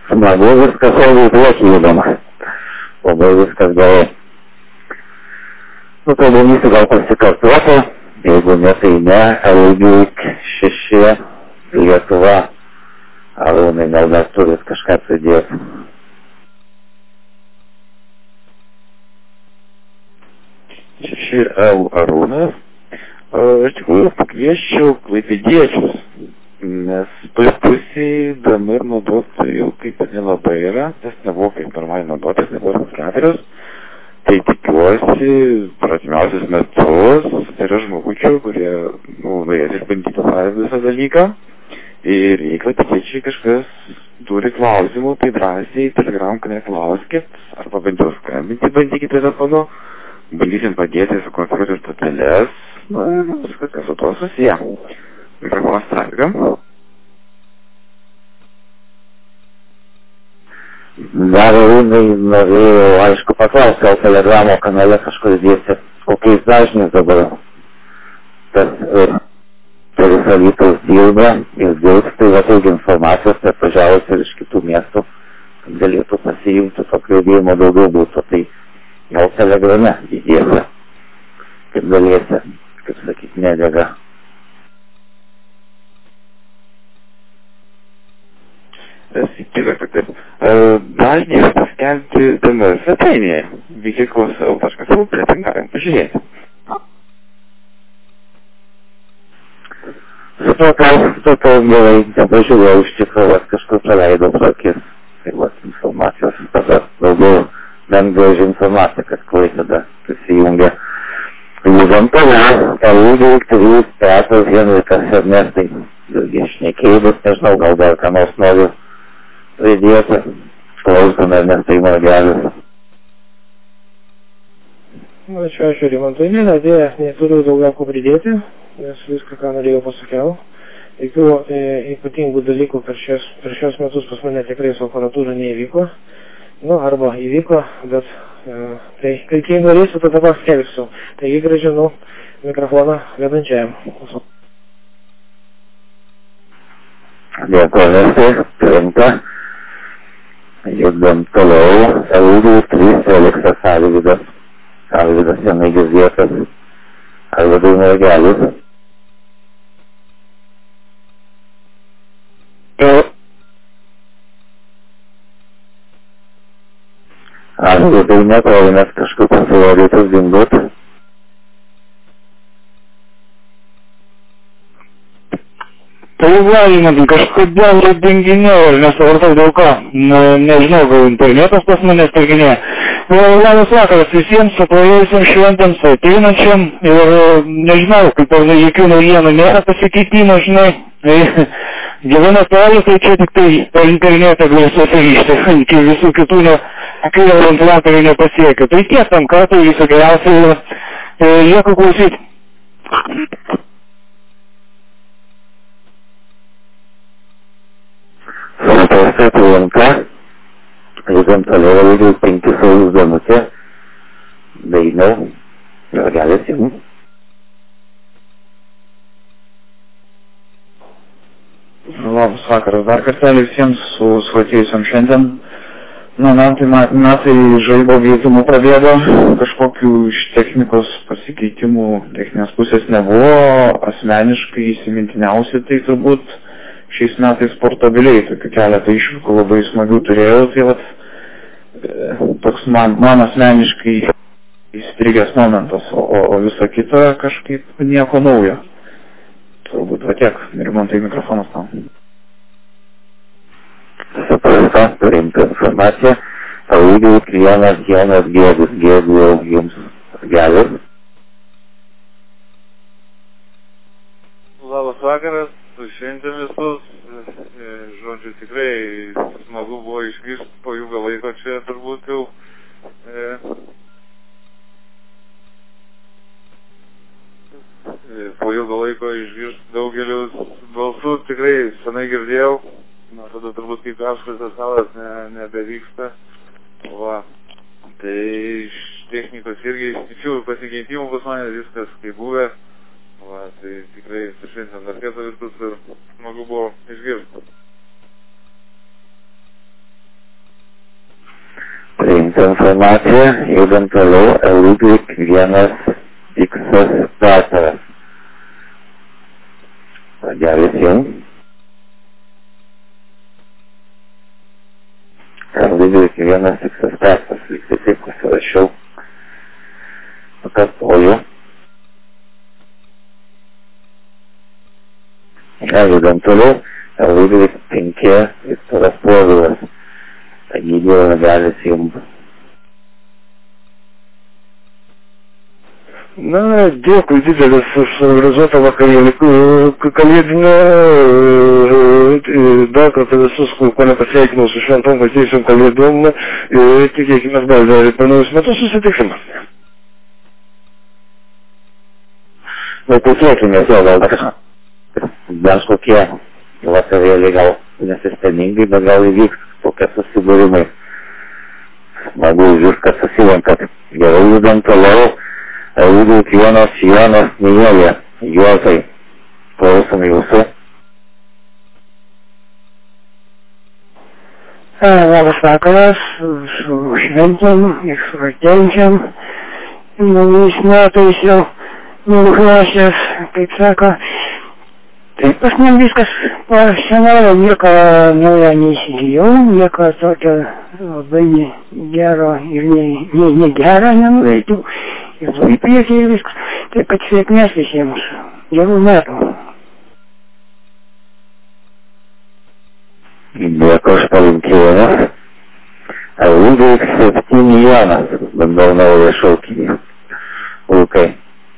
Smagu viskas saugiai priekį judama. Labai viskas gerai. Nu, tai bandysiu gal pasikartuoti. Jeigu ne, tai ne. Elgiuk 6 Lietuva. Arūnai, gal dar turit kažką pridėti? 6L Arūnas. Iš tikrųjų pakviesčiau klaipėdiečius, nes toj pusėj DMR naudoti jau kaip ir nelabai yra, nes nebuvo kaip normaliai naudotis, nebuvo 4. Tai tikiuosi, per artimiausius metus yra žmogučių, kurie norės išbandyti tą visą dalyką. Ir jei klaipėdiečiai kažkas turi klausimų, tai drąsiai Telegram kanale klauskit, arba bent jau skambinti bandykit telefonu. Bandysim padėti sukonstruoti stoteles, viskas kas su to susiję. Mikrofonas Trafika. Dar Arūnai norėjau, aišku, paklausti, gal Telegramo kanale kažkur dėsi, kokiais dažniais dabar tas per visą Alytaus dirba ir dirbs, tai va daug informacijos, tai atvažiavus ir iš kitų miestų, kad galėtų pasijungti tokio judėjimo daugiau būtų. Tai gal Telegrame įdėsi, kaip galėsi, kaip sakyt, nedega. Taip. Dažniai paskelbti DMR svetainėje, vykyklos.lt, ten galim pažiūrėti. Supratau gerai, nepažiūrėjau iš tikrųjų, kažkur praleidau akis, tai vat informacijos, tada daugiau bent graži informacija, kad Klaipėda prisijungia. Judam toliau, Elgiuk 3 Petras Henrikas Ernestai, irgi šnekėjus, nežinau, gal dar ką nors noriu pridėti, klausome Ernestai Margelis. Ačiū Rimantui, neturiu daugiau ko pridėti, nes viską, ką norėjau, pasakiau. Jokių ypatingų dalykų per šios metus pas mane tikrai su aparatūra neįvyko. Nu, arba įvyko, bet tai kai norėsiu, tada paskelbsiu. Taigi grąžinu mikrofoną vedančiajam. Dėkojasi, priimta. Judam toliau, Elgiuk 3 Feliksas Alvydas. Alvydas senai girdėtas. Alvydai Margelis. Alvydai netrodo, nes kažkur pasirodytus dingut. Tai važiuoju, kažkodėl dinginėjau, nesupratau dėl ko. Nežinau, gal internetas pas manęs dinginėja. Labas vakaras visiems, su praėjusiam šventėms ateinančiam ir nežinau, kaip ar jokių naujienų nėra pasikeitimo, žinai. Gyvena toli, tai čia tik tai per internetą gali susiryšti, iki visų kitų ventilatorių nepasiekia. Tai tiek tam kartui viso geriausio ir lieko klausyti. Supratau, priimta. Judam toliau, Elgiuk 5 Saulius Danutė. Dainiau, Margelis jums. Labas vakaras, dar kartelį visiems su atėjusiam šiandien. Metai žaibo vietimų prabėgo, kažkokių iš technikos pasikeitimų techninės pusės nebuvo, asmeniškai įsimintiniausi tai turbūt šiais metais portabiliai, tokių keletą išvykų labai smagių turėjau, tai vat toks man asmeniškai įstrigęs momentas, o visa kita kažkaip nieko naujo. Turbūt va tiek, Rimantai, mikrofonas tau. Supratau, priimta informacija. Elgiuk 1 Jonas Gėdus, Gėdų jums Margelis. Labas vakaras, su šventėm visus. Žodžiu, tikrai smagu buvo išgrįžti po ilgą laiko čia turbūt jau. Po ilgą laiko išgirsti daugelius balsų, tikrai senai girdėjau. Nuo tada turbūt kaip apšviestas salas nebevyksta. Va, tai iš technikos irgi iš pasikeitimų pas mane viskas kaip buvę. Va, tai tikrai su šventėm dar kartą visus ir smagu buvo išgirsti. informacija, judant toliau, LY1X starteris. Ragelis jums. LY1X starteris, liktai taip pasirašiau. Pakartoju. Judant toliau, LY5 Viktoras Povilas. Egidijau, Ragelis jums. Na, dėkui didelis už organizuotą vakarėlį kalėdinę, dar kartą visus, ko nepasveikinau su šventom atėjusiom kalėdom, tikėkime dar per naujus metus susitiksim. Na, tikėkime, bent kokie vakarėliai gal nesistemingai, bet gal įvyks tokie susibūrimai. Smagu žiūrėti, kad susilankat. Gerai judant toliau. LY1 Jonas Nijolė. Juozai, klausom jūsų. Labas vakaras, su šventėm ir su artėjančiam. Naujais metais jau nuklausės, kaip sako. Taip, pas man viskas senelio, nieko naujo neįsigijau, nieko tokio labai gero ir negero nenuveikiau. Ir į priekį ir viskas. Taip, kad sėkmės visiems. Gerų metų. Dėkui už palinkėjimus. LY7 Jonas, bandau naują šaukinį. Lukai.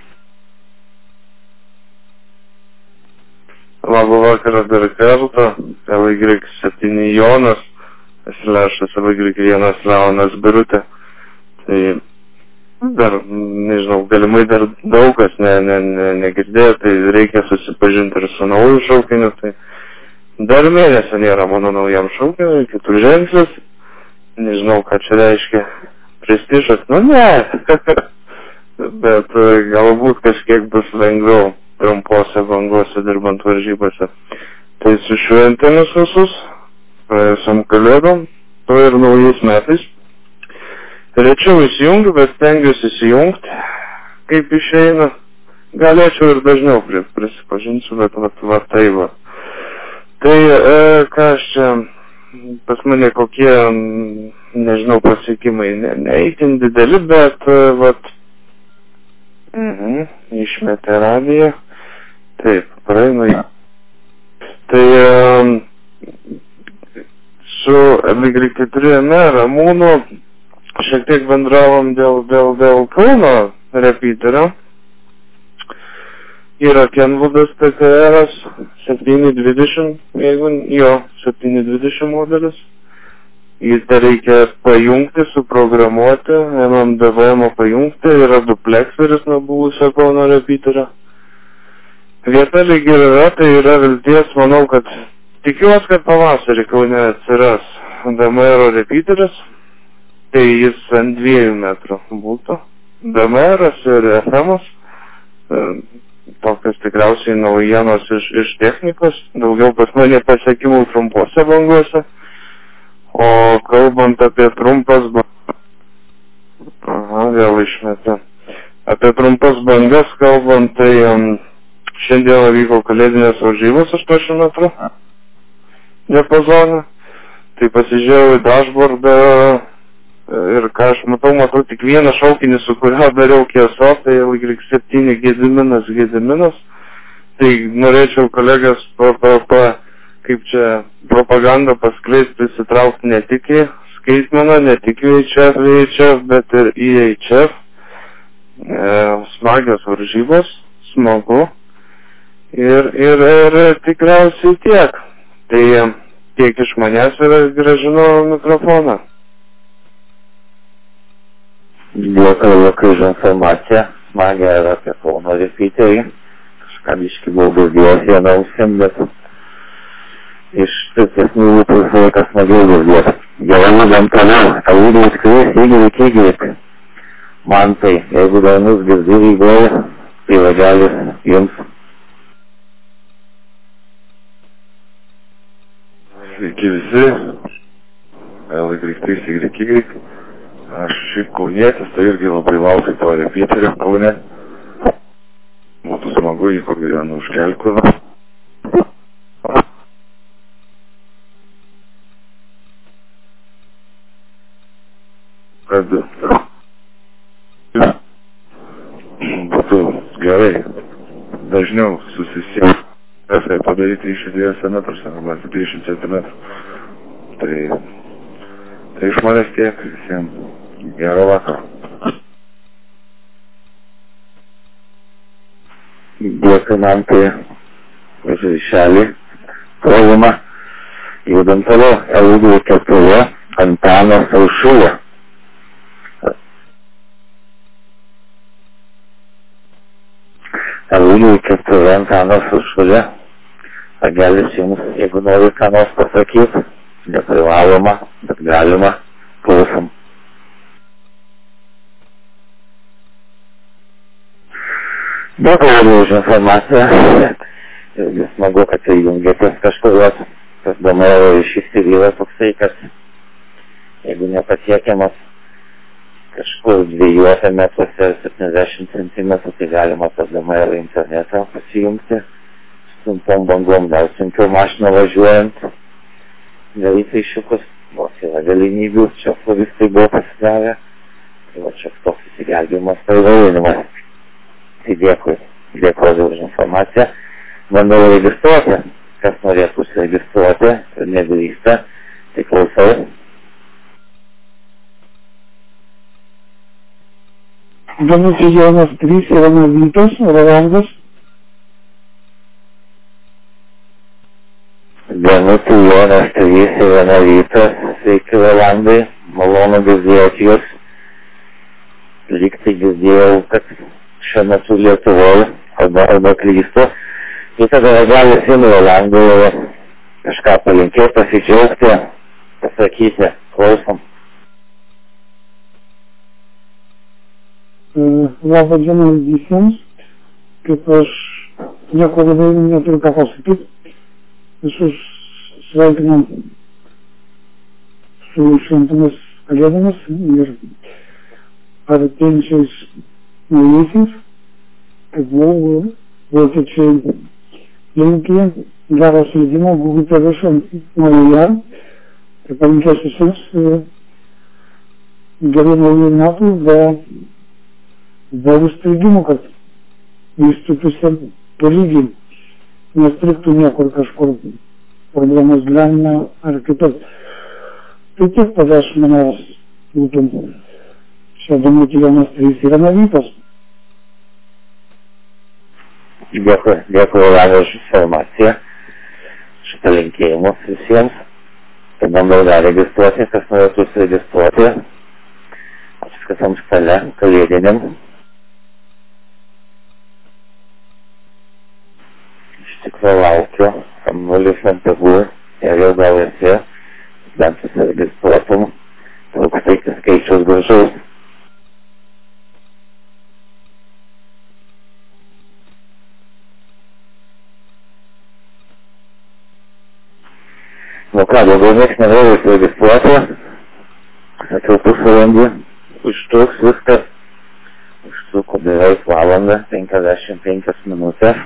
Labą vakarą dar kartą, LY7 Jonas, Slešas LY1 Leonas Birutė. Tai dar, nežinau, galimai dar daug kas negirdėjo, tai reikia susipažinti ir su nauju šaukiniu. Tai dar mėnesio nėra mano naujam šaukiniu, keturženklis. Nežinau, ką čia reiškia prestižas, nu ne, bet galbūt kažkiek bus lengviau trumpose bangose dirbant varžybose. Tai su šventėmis visus, praėjusiam kalėdom, to ir naujais metais. Rečiau įsijungiu, bet stengiuosi įsijungti, kaip išeina. Galėčiau ir dažniau prisipažinsiu, bet va tai va. Tai, ką aš čia, pas mane kokie, nežinau, pasiekimai, neįtin dideli, bet, vat, išmetė radiją. Taip, praeinu. Tai su LY4 Ramūnu šiek tiek bendravom dėl Kauno repeaterio. Yra Kenwoodas TKR 720, jeigu jo 720 modelis. Jį tai reikia pajungti, suprogramuoti, MMDVM pajungti, yra duplekseris nuo buvusio Kauno repeaterio. Vieta lyg ir yra, tai yra vilties, manau, kad tikiuosi, kad pavasarį Kaune atsiras DMR repeateris, tai jis ant 2 metrų būtų. DMR'as ir FM'as, tokios tikriausiai naujienos iš technikos, daugiau pas mane pasiekimų trumpose bangose, o kalbant apie trumpas vėl išmetė. Apie trumpas bangas kalbant, tai šiandien vyko kalėdinės varžybos 8 metrų diapazoną. Tai pasižiūrėjau į dashboardą ir ką aš matau tik vieną šaukinį, su kurio dariau kieso, tai LY7 Gediminas. Tai norėčiau kolegas kaip čia propagandą paskleisti, įsitraukti ne tik į skaitmeną, ne tik į VHF, bet ir į HF. Smagios varžybos, smagu. Ir tikriausiai tiek. Tai tiek iš manęs ir grąžinu mikrofoną. Dėkui už informaciją. Smagia yra apie Kauno repeaterį. Kažką biškį buvau girdėjęs vieną ausim, bet iš stipresnių lūpų visą laiką smagiau girdėti. Gerai judam toliau. LY3 Man tai, jeigu dar mus girdi Rygoje, tai Ragelis jums. Sveiki visi. LY3 Aš šiaip kaunietis, tai irgi labai laukiu to repiterio Kaune. Būtų smagu į kokį dieną užkelti. Kad būtų gerai, dažniau susisiekti. Tai padaryti iš 2 metrus arba 300 centimetrų. Tai iš manęs tiek, visiems gero vakaro. Dėkui man tai už ryšelį, krovimą, judam toliau, Elgų 4, Antanas Aušulė. Elgų 4, Antanas Aušulė. Pagelis jums, jeigu nori ką nors pasakyti, neprivaloma, bet galima, klausom. Dėkui už informaciją. Irgi smagu, kad tai jungiatės kažkurios, tas DMR ryšys ir yra toksai, kad jeigu nepasiekiamas kažkur 2 metruose 70 centimetrų, tai galima tas DMR internetą pasijungti. Trumpom bangom, dar sunkiau mašiną važiuojant, daryti iššūkus, nors yra galimybių, čia floristai buvo pasidavę, tai va čia toks įsigelbėjimas paįvairinimas. Tai dėkui už informaciją. Bandau registruoti, kas norėtų užsiregistruoti ir nedrįsta, tai klausau. Danutė Jonas 3 yra nuvytas, Rolandas. Danutė Jonas 3 yra nuvytas, sveiki Rolandai, malonu girdėti jūs. Lygtai girdėjau, kad šiuo metu Lietuvoje, arba klystu. Tai tada gali jums Rolandai kažką palinkėti, pasidžiaugti, pasakyti, klausom. Labą dieną visiems, kaip aš nieko labai neturiu ką pasakyti. Visus sveikinam su šventomis kalėdomis ir artėjančiais naujaisiais, kaip vokiečiai linki gero slėdimo, būkite viešant naujoje, tai palinkės visiems gerų naujų metų be užstrigimų, kad vystytųsi tolygiai. Nestriktų niekur kažkur problemos gyvenime ar kitur. Tai tik tada aš manęs būtum šią Danutė Jonas 3 yra nuvytas. Dėkui už informaciją, už palinkėjimus visiems. Tai bandau dar registruoti, kas norėtų užsiregistruoti. Viskas stale, kalėdiniam. Tikrai laukiu, nulis MPG ir jau gal esi, bent susiregistruotum, trūkstai skaičius gražus. Nu ką, daugiau nieks nenorėjo užsiregistruoti, sakiau pusvalandį, užtruks viskas, užtruko beveik valandą, 55 minutės.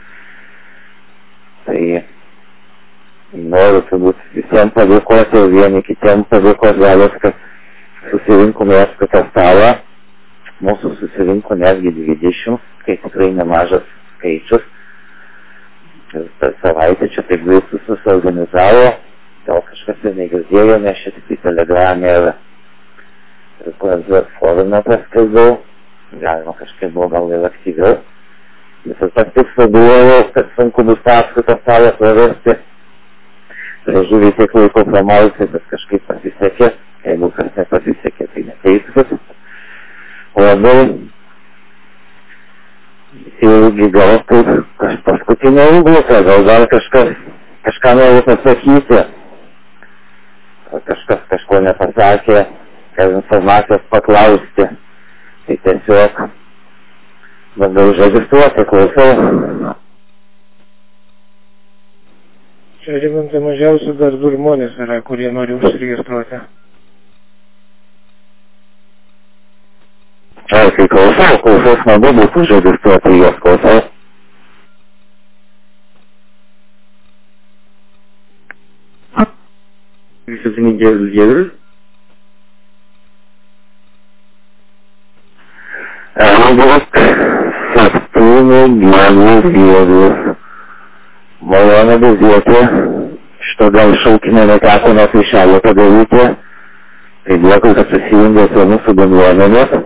Tai noriu turbūt visiems padėkoti, vieni kitiems padėkoti galės, kad susirinkome į tą stalą. Mūsų susirinko netgi 20, kai tikrai nemažas skaičius. Ir per savaitę čia taip greitai susiorganizavo, gal kažkas ir negirdėjo, nes čia tik į Telegramą ir forume paskelbiau, galima kažkaip buvo gal ir aktyviau. Visas tas tikslas buvo, kad sunku bus paskutą salą pravesti. Žuvį tiek laiko pramalti, bet kažkaip pasisekė. Jeigu kas nepasisekė, tai neteiskit. O labiau irgi gal kaip paskutinė užduotė, gal dar kažką nori pasakyti. Kažkas kažko nepasakė, kad informacijos paklausti. Tai tiesiog bandau užregistruoti, klausau. Čia Rimantai mažiausiai dar 2 žmonės yra, kurie nori užsiregistruoti. Kai klausau, smagu būtų užregistruoti juos, klausau. Висотный Гедрус. Malonu girdėti, što gal šaukinio neteko neoficialiai padaryti. Tai dėkui, kad susijungė prie mūsų bendruomenės.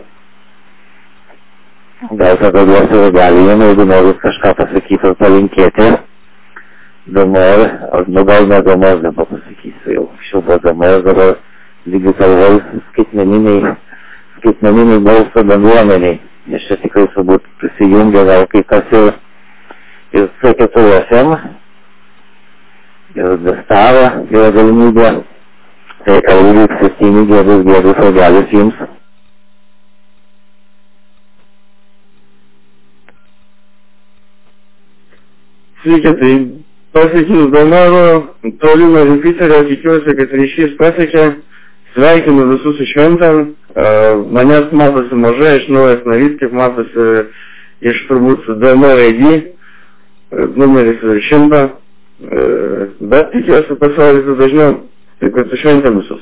Gal tada duosiu regalijom, jeigu norit kažką pasakyti ar palinkėti. Dabar, nu gal ne dabar, dabar pasakysiu jau. Šiau buvo dabar, dabar lygiai kalvai skaitmeniniai balso bendruomeniai. Nes čia tikrai turbūt prisijungia gal kai kas ir C4FM, ir Destava yra galimybė. Tai Eurik 7 Gėdus Augelis jums. Sveiki, tai pasakys Donaro, toli nuo Jupiterio, tikiuosi, kad ryšys pasiekė. Sveikinu visus su šventam. Manęs matosi mažai, aš naujas narys, kaip matosi iš turbūt DNR ID, numeris 100, bet tikiuosi pasaulysiu dažniau, taip kad su šventėm visus.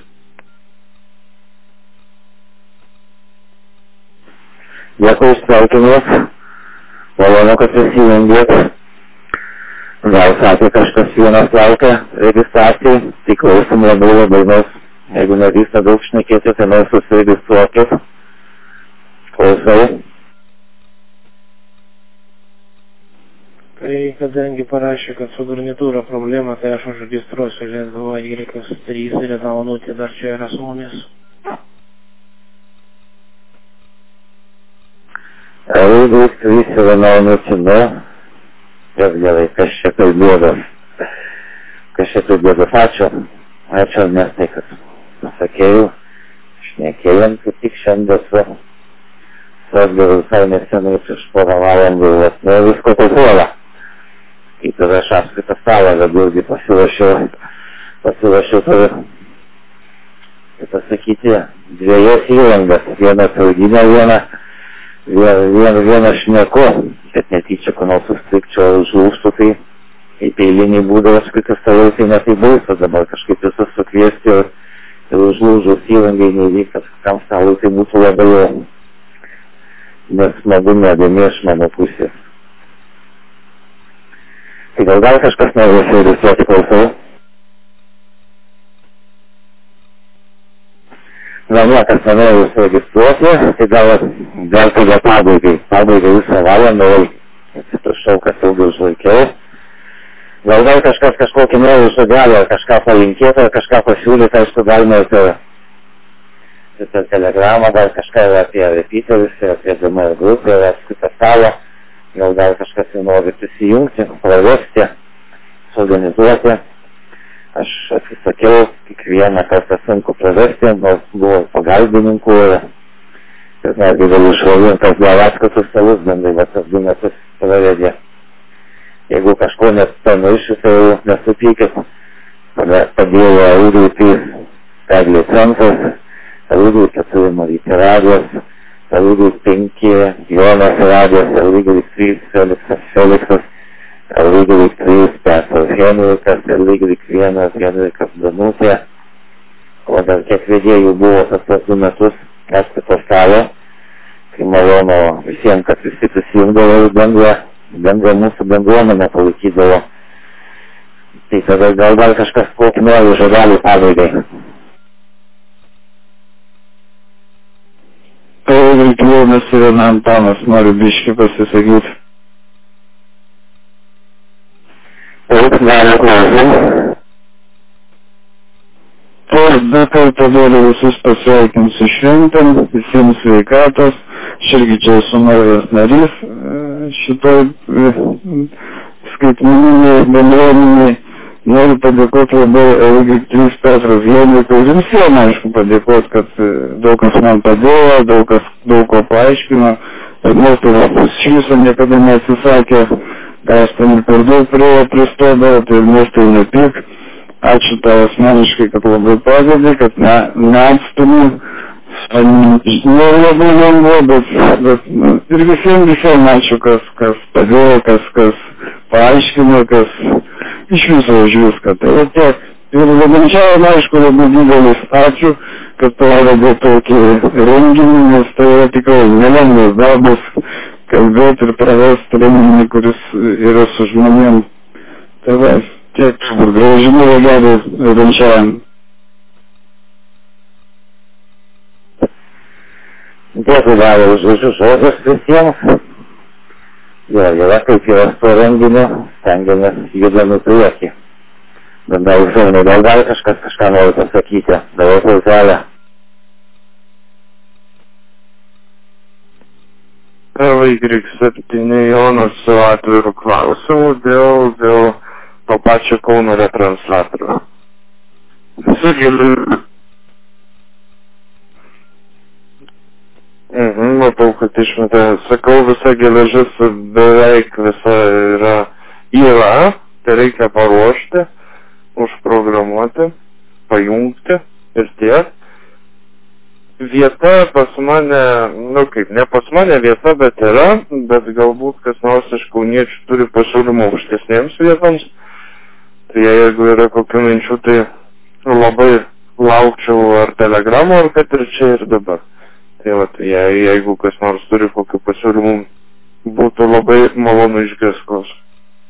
Dėkui, sveikinus, malonu, kad prisijungėt. Gal sakė kažkas vienas laukia registracijai, tik klausim labai nors. Jeigu nedrįsta daug šnekėti, tai nors susiregistruokit. Klausau. Tai kadangi parašė, kad su garnitūra problema, tai aš užregistruosiu Lietuva Y3 ir Reda Onutė dar čia yra su mumis. Y3 ir Reda Onutė, nu. Gerai, kas čia kalbėdas? Ačiū. Ačiū, Ernestai, kad pasakėjau. Šnekėjom, kaip tik šiandien su Edgaru visai nesenai prieš porą valandų. Nu, visko tai puola. Kaip ir aš apskaitą stalą, kad irgi pasirašiau turi, kaip pasakyti, dviejas įrangas. Vieną sauginę, vieną šneku, kad netyčia, ko nors sustrikčiau ar užlūštų, tai kaip eilinį būdą, aš kaip stalai, tai ne tai baisu, dabar kažkaip visus sukviesti ir užlūžus įrangai neįvyk, kad kam stalai tai būtų labai nesmagu nedami iš mano pusės. Tai gal kažkas nori užsiregistruoti, klausau? Gal niekas nenori užsiregistruoti, tai gal tada pabaigai visą valandą, atsiprašau, kad ilgai užlaikiau. Gal kažkas kažkokį naują žodelį, ar kažką palinkėti, ar kažką pasiūlyti, aišku, galima ir per telegramą, gal kažką apie repeaterius, apie DMR grupę, ar apskaitą stalą, gal kažkas jau nori prisijungti, pravesti, suorganizuoti. Aš atsisakiau, kiekvieną kartą sunku pravesti, nors buvo pagalbininkų ir netgi galiu išvalintas dėl atskatų stalus, bendrai tas 2 metus pravedė. Jeigu kažko nepamiršiu, tai jau nesupykit. Padėjo Eurik Eglė Centras, Eurik 4 Marytė Radijas, Eurik 5 Jonas Radijas, Eurik 3 Feliksas, Eurik 3 Petras Henrikas, Eurik 1 Henrikas Danutė. O dar kiek vedėjų buvo tas 2 metus atskito stalo. Tai malonu visiems, kad visi prisijungdavo į bendrą mūsų bendruomenę palaikydavo. Tai tada gal kažkas kokį nori žodelį pabaigai. Tai Vilkilionas ir Antanas nori biškį pasisakyti. Taip, gali klausim. Taip, dar kartą noriu visus pasveikinti su šventėm, visiems sveikatos. Aš irgi čia esu naujas narys šitoj skaitmeniniai bendruomeniai. Noriu padėkoti labai Eurik 3 Petras Henrikas ir visiems, aišku, padėkoti, kad daug kas man padėjo, daug ko paaiškino. Ernestas iš viso niekada neatsisakė, ką aš ten per daug pristodavau, tai Ernestai nepyk. Ačiū tau asmeniškai, kad labai padedi, kad neatstumi Labai lengva, bet ir visiems ačiū, kas padėjo, kas paaiškino, kas iš viso už viską. Tai tiek. Ir vedančiajam, aišku, labai didelis ačiū, kad pavedė tokį renginį, nes tai yra tikrai nelengvas darbas kalbėti ir pravesti renginį, kuris yra su žmonėm. Tai va, tiek, gražinų vėliavų vedančiajam. Dėkui davė už žodžius visiems. Yra kaip yra su renginiu, stengiamės judami priekį. Bendrai visuomenė, gal gali kažką nori pasakyti, davai klauselę. LY7 Jonas su atviru klausimu dėl to pačio Kauno retranslatorių. Matau, kad išmetė, sakau, visa geležis beveik visa yra, tai reikia paruošti, užprogramuoti, pajungti ir tiek. Vieta pas mane, ne pas mane vieta, bet yra, bet galbūt kas nors iš kauniečių turi pasiūlymų aukštesnėms vietoms. Tai jeigu yra kokių minčių, tai labai laukčiau ar telegramų, ar kad ir čia ir dabar. Tai va, jeigu kas nors turi kokių pasiūlymų, būtų labai malonu išgirsti klausimą.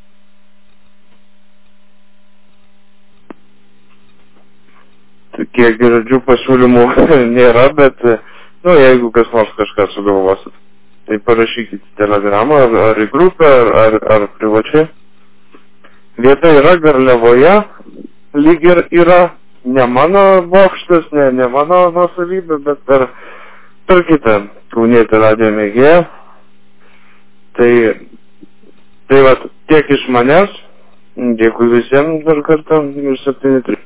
Kiek girdžiu pasiūlymų nėra, bet, jeigu kas nors kažką sugalvosit, tai parašykite telegramą ar į grupę, ar privačiai. Vieta yra Garliavoje, lyg ir yra, ne mano bokštas, ne mano nuosavybė, bet per kitą kaunietį radijo mėgėją. Tai va, tiek iš manęs, dėkui visiems dar kartą ir 7-3.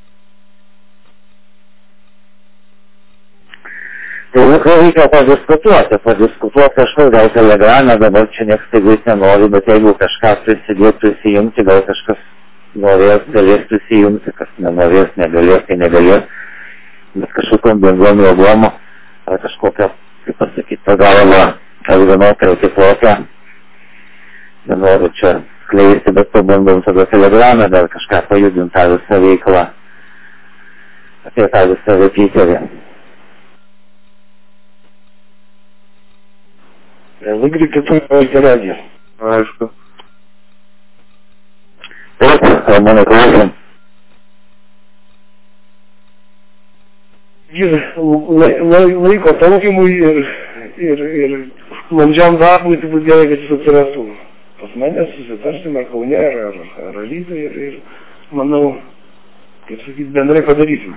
Tai reikia padiskutuoti kažkur, gal telegramą, dabar čia nieks staigus nenori, bet jeigu kažką prisijungti, gal kažkas norės, galės prisijungti, kas nenorės, negalės, tai negalės, bet kažkokiam bendrom jėgom, ar kažkokią, kaip pasakyti, pagalbą, ar vienokią, ar kitokią, nenoriu čia skleisti, bet pabandom tada telegramą, dar kažką pajudinti tą visą veiklą, apie tą visą repeaterį. Lygiai kitų radiją. Aišku. Taip, mano klausim. Ir laiko taupymui ir landžiam darbui, tai būtų gerai, kad jis atsirastų. Pas mane susitarsime Kaune ar Alytuje ir manau, kaip sakyti, bendrai padarysim.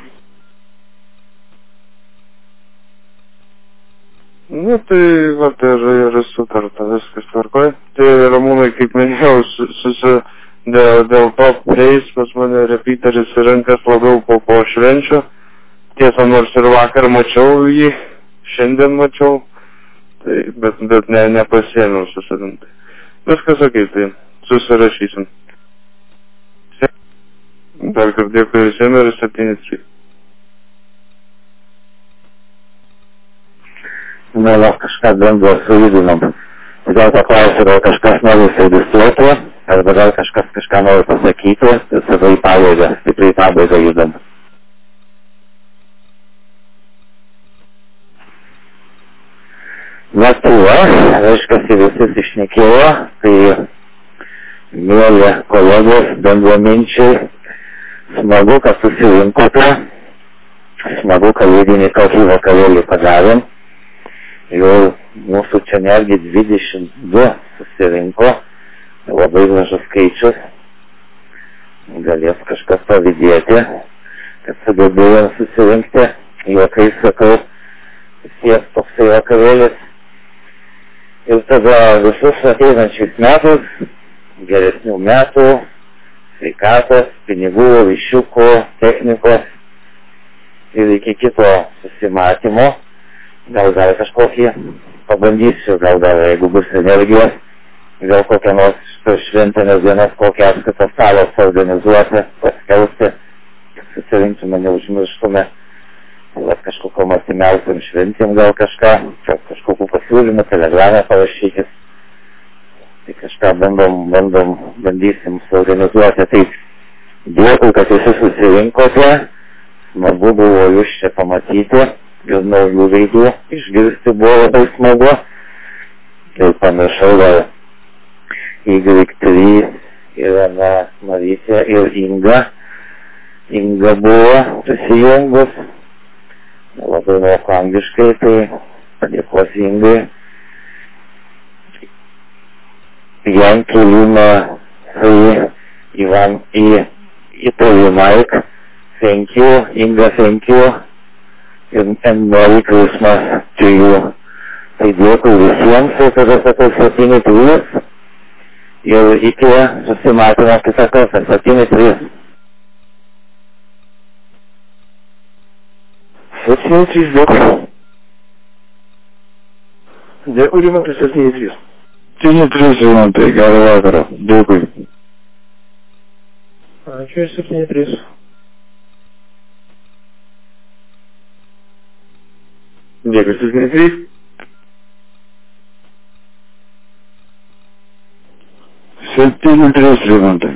Tai va, ir sutarta, viskas tvarkoj. Tai Ramūnai, kaip minėjau, dėl to prieis pas mane repeateris į rankas labiau po švenčių. Tiesa, nors ir vakar mačiau jį, šiandien mačiau, tai, bet nepasiėmiau susirinti. Viskas okei, tai susirašysim. Dar kartą dėkui visiems ir 7-3. Kažką bendro sujudinom. Gal paklausiu, gal kažkas nori įsiregistruoti, arba gal kažkas kažką nori pasakyti, ir tada į pabaigą, stipriai į pabaigą judam. Va tuo, reiškia, visi išnekėjo, tai mėly kolegos, bendraminčiai, smagu, kad susirinkote, smagu, kad leidinį tokį vakarėlį padarėm. Jau mūsų čia netgi 22 susirinko, labai gražus skaičius, galės kažkas pavydėti, kad sugebėjom susirinkti, juokai sakau, ties toksai vakarėlis. Ir tada visus ateinančiais metais, geresnių metų, sveikatos, pinigų, ryšiukų, technikos ir iki kito susimatymo. Gal kažkokį pabandysiu, gal jeigu bus energijos, gal kokią nors šventinės dienas kokią apskaitą stalą organizuoti, paskelbti, susirinktume, neužmirštume. vat kažkokiom artimiausiam šventėm gal kažką, kažkokių pasiūlymų, telegramą parašykit. Tai kažką bandysim suorganizuoti. Tai dėkui, kad visi susirinkote. Smagu buvo jūs čia pamatyti ir naujų veidų išgirsti buvo labai smagu. Ir pamiršau gal Y3 ir Marytė ir Inga. Inga buvo prisijungus. Labai moku angliškai, tai padėkosiu Ingai. Yankee Lima 3 Ivan Italy Mike. Thank you, Inga, thank you. And Merry Christmas to you. Tai dėkui visiems, ir tada sakau 7-3. Ir iki susimatymo kitą kartą, 7-3. 7-3, dėkui. Dėkui, Rimantai, 7-3. 7-3, Rimantai, gerą vakarą. Dėkui. Ačiū ir 7-3. Dėkui, 7-3. 7-3, Rimantai.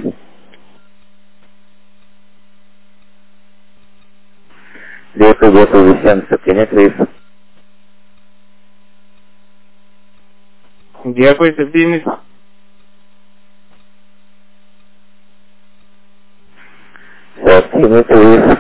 Dėkui visiems 7-3. Dėkui, 7. 7-3.